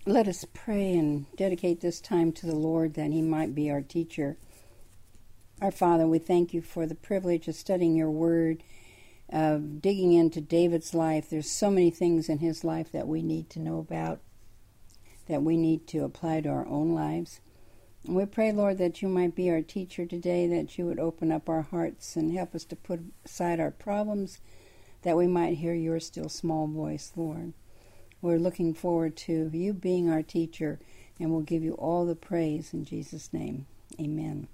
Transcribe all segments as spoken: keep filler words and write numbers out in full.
Let us pray and dedicate this time to the Lord that He might be our teacher. Our Father, we thank You for the privilege of studying Your Word, of digging into David's life. There's so many things in his life that we need to know about, that we need to apply to our own lives. And we pray, Lord, that You might be our teacher today, that You would open up our hearts and help us to put aside our problems, that we might hear Your still small voice, Lord. We're looking forward to You being our teacher, and we'll give You all the praise in Jesus' name. Amen.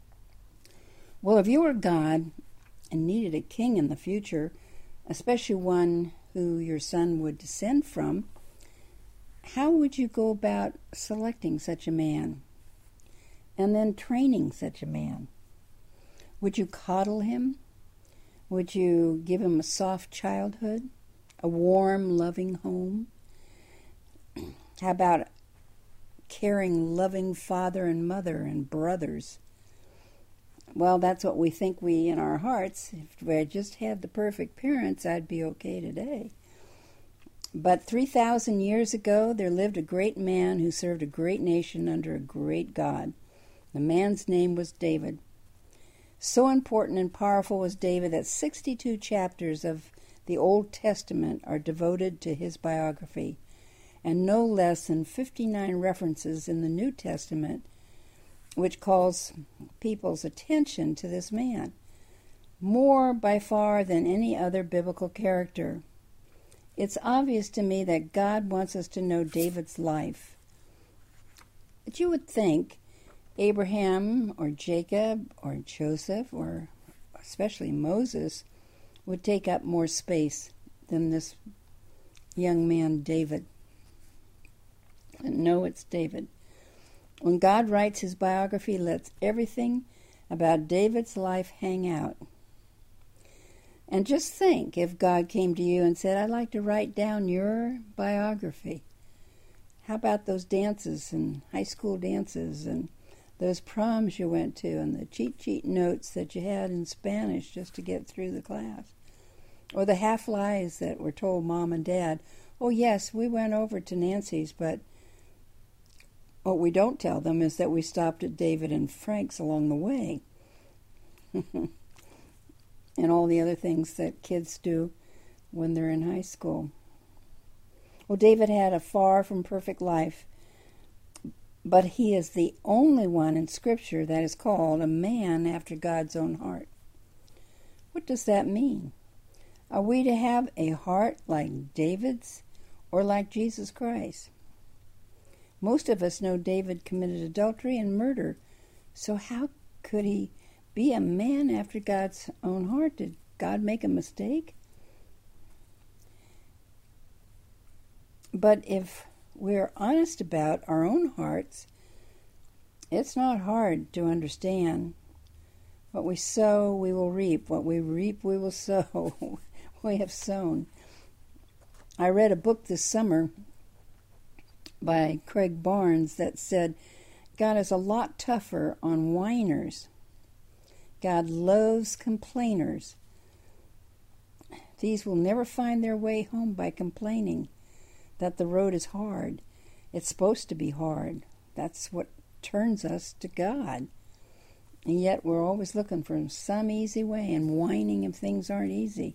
Well, if you were God and needed a king in the future, especially one who your son would descend from, how would you go about selecting such a man and then training such a man? Would you coddle him? Would you give him a soft childhood, a warm, loving home? How about caring, loving father and mother and brothers? Well, that's what we think we in our hearts. If I just had the perfect parents, I'd be okay today. But three thousand years ago, there lived a great man who served a great nation under a great God. The man's name was David. So important and powerful was David that sixty-two chapters of the Old Testament are devoted to his biography, and no less than fifty-nine references in the New Testament, which calls people's attention to this man, more by far than any other biblical character. It's obvious to me that God wants us to know David's life. But you would think Abraham or Jacob or Joseph, or especially Moses, would take up more space than this young man David. And no, it's David. When God writes his biography, he lets everything about David's life hang out. And just think, if God came to you and said, I'd like to write down your biography. How about those dances and high school dances and those proms you went to and the cheat sheet notes that you had in Spanish just to get through the class? Or the half-lies that were told Mom and Dad, oh yes, we went over to Nancy's, but what we don't tell them is that we stopped at David and Frank's along the way. And all the other things that kids do when they're in high school. Well, David had a far from perfect life, but he is the only one in Scripture that is called a man after God's own heart. What does that mean? Are we to have a heart like David's or like Jesus Christ? Most of us know David committed adultery and murder, so how could he be a man after God's own heart? Did God make a mistake? But if we're honest about our own hearts, it's not hard to understand. What we sow, we will reap. What we reap, we will sow. We have sown. I read a book this summer by Craig Barnes that said God is a lot tougher on whiners. God loves complainers. These will never find their way home by complaining that the road is hard. It's supposed to be hard. That's what turns us to God. And yet we're always looking for some easy way and whining if things aren't easy.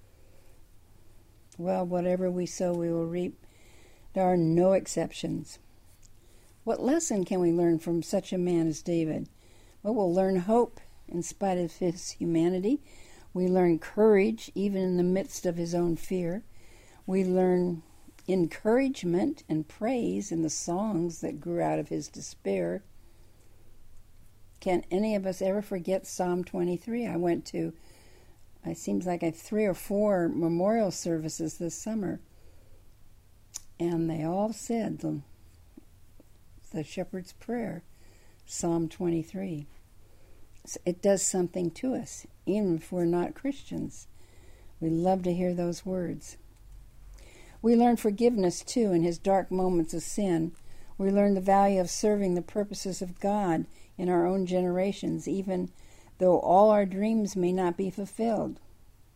Well, whatever we sow, we will reap. There are no exceptions. What lesson can we learn from such a man as David? Well, we'll learn hope in spite of his humanity. We learn courage even in the midst of his own fear. We learn encouragement and praise in the songs that grew out of his despair. Can any of us ever forget Psalm twenty-three? I went to, it seems like I three or four memorial services this summer, and they all said the, the shepherd's prayer, Psalm twenty-three. So it does something to us, even if we're not Christians. We love to hear those words. We learn forgiveness, too, in his dark moments of sin. We learn the value of serving the purposes of God in our own generations, even though all our dreams may not be fulfilled.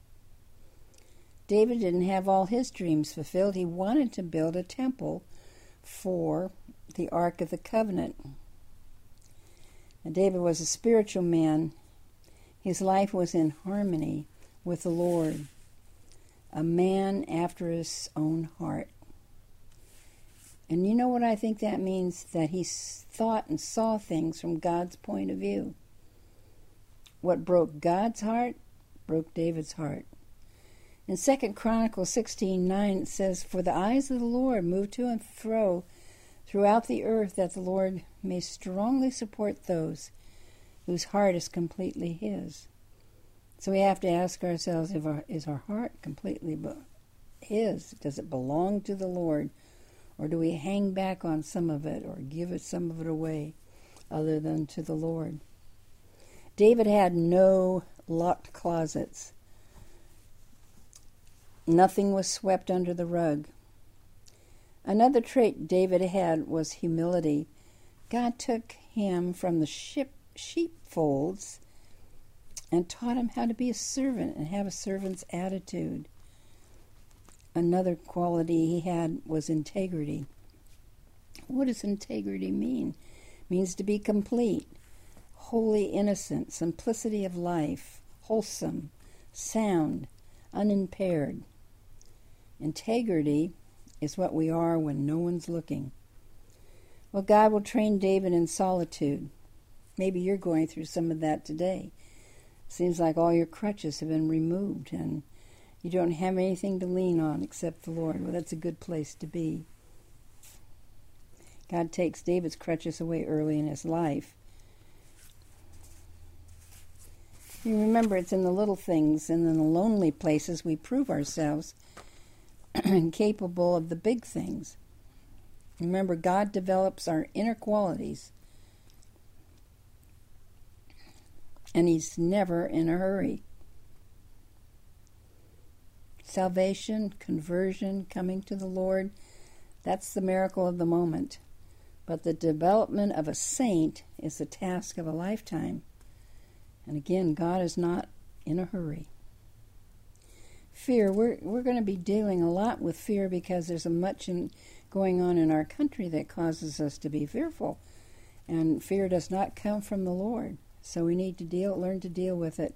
David didn't have all his dreams fulfilled. He wanted to build a temple for the Ark of the Covenant. And David was a spiritual man. His life was in harmony with the Lord, a man after his own heart. And you know what I think that means? That he thought and saw things from God's point of view. What broke God's heart broke David's heart. In Second Chronicles sixteen nine it says, "For the eyes of the Lord move to and fro throughout the earth, that the Lord may strongly support those whose heart is completely His." So we have to ask ourselves, if our, is our heart completely His? Does it belong to the Lord? Or do we hang back on some of it or give it some of it away other than to the Lord? David had no locked closets. Nothing was swept under the rug. Another trait David had was humility. God took him from the sheep, sheepfolds and taught him how to be a servant and have a servant's attitude. Another quality he had was integrity. What does integrity mean? It means to be complete, wholly innocent, simplicity of life, wholesome, sound, unimpaired. Integrity is what we are when no one's looking. Well, God will train David in solitude. Maybe you're going through some of that today. Seems like all your crutches have been removed and you don't have anything to lean on except the Lord. Well, that's a good place to be. God takes David's crutches away early in his life. You remember, it's in the little things and in the lonely places we prove ourselves capable of the big things. Remember, God develops our inner qualities, and He's never in a hurry. Salvation, conversion, coming to the Lord, that's the miracle of the moment. But the development of a saint is the task of a lifetime. And again, God is not in a hurry. Fear, we're we're going to be dealing a lot with fear because there's a much in, going on in our country that causes us to be fearful. And fear does not come from the Lord. So we need to deal, learn to deal with it.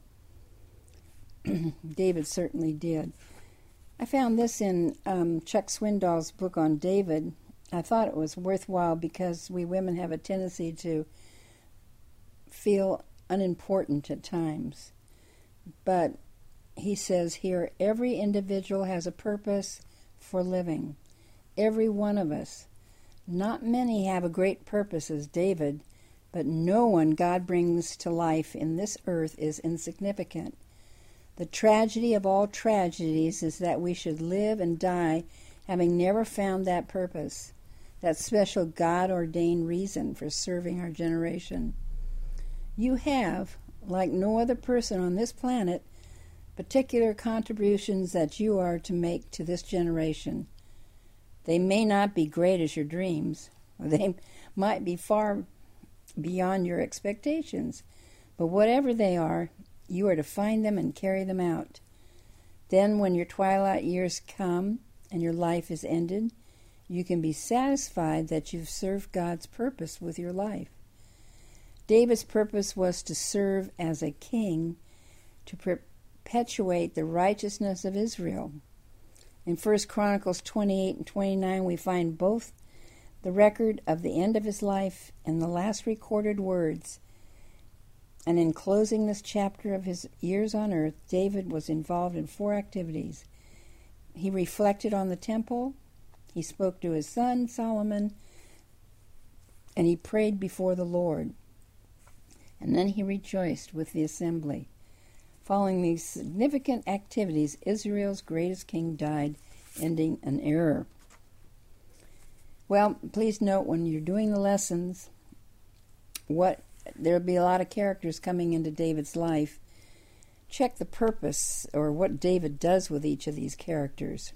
David certainly did. I found this in um, Chuck Swindoll's book on David. I thought it was worthwhile because we women have a tendency to feel unimportant at times. But he says here, every individual has a purpose for living. Every one of us. Not many have a great purpose as David, but no one God brings to life in this earth is insignificant. The tragedy of all tragedies is that we should live and die having never found that purpose, that special God-ordained reason for serving our generation. You have, like no other person on this planet, particular contributions that you are to make to this generation. They may not be great as your dreams, or they might be far beyond your expectations, but whatever they are, you are to find them and carry them out. Then when your twilight years come and your life is ended, you can be satisfied that you've served God's purpose with your life. David's purpose was to serve as a king, to perpetuate the righteousness of Israel. In First Chronicles twenty-eight and twenty-nine, we find both the record of the end of his life and the last recorded words. And in closing this chapter of his years on earth, David was involved in four activities. He reflected on the temple, he spoke to his son Solomon, and he prayed before the Lord. And then he rejoiced with the assembly. Following these significant activities, Israel's greatest king died, ending an era. Well, please note when you're doing the lessons, what there'll be a lot of characters coming into David's life. Check the purpose or what David does with each of these characters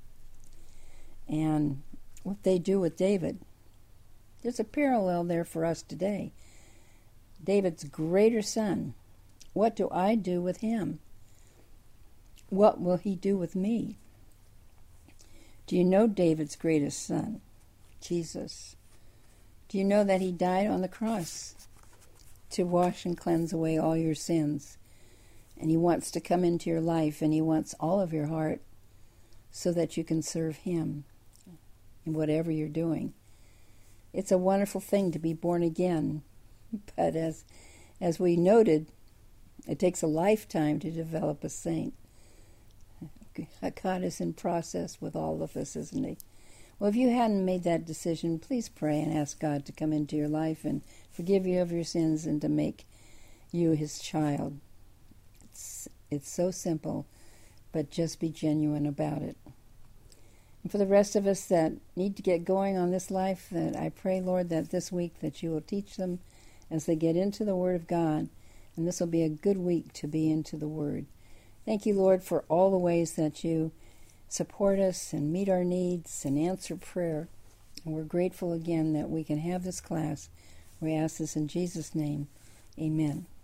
and what they do with David. There's a parallel there for us today. David's greater son. What do I do with him? What will he do with me? Do you know David's greatest son? Jesus. Do you know that he died on the cross to wash and cleanse away all your sins? And he wants to come into your life, and he wants all of your heart so that you can serve him in whatever you're doing. It's a wonderful thing to be born again, but as as we noted, it takes a lifetime to develop a saint. God is in process with all of us, isn't he? Well, if you hadn't made that decision, please pray and ask God to come into your life and forgive you of your sins and to make you his child. It's, it's so simple, but just be genuine about it. And for the rest of us that need to get going on this life, that I pray, Lord, that this week that you will teach them as they get into the Word of God, and this will be a good week to be into the Word. Thank you, Lord, for all the ways that you support us and meet our needs and answer prayer. And we're grateful again that we can have this class. We ask this in Jesus' name. Amen.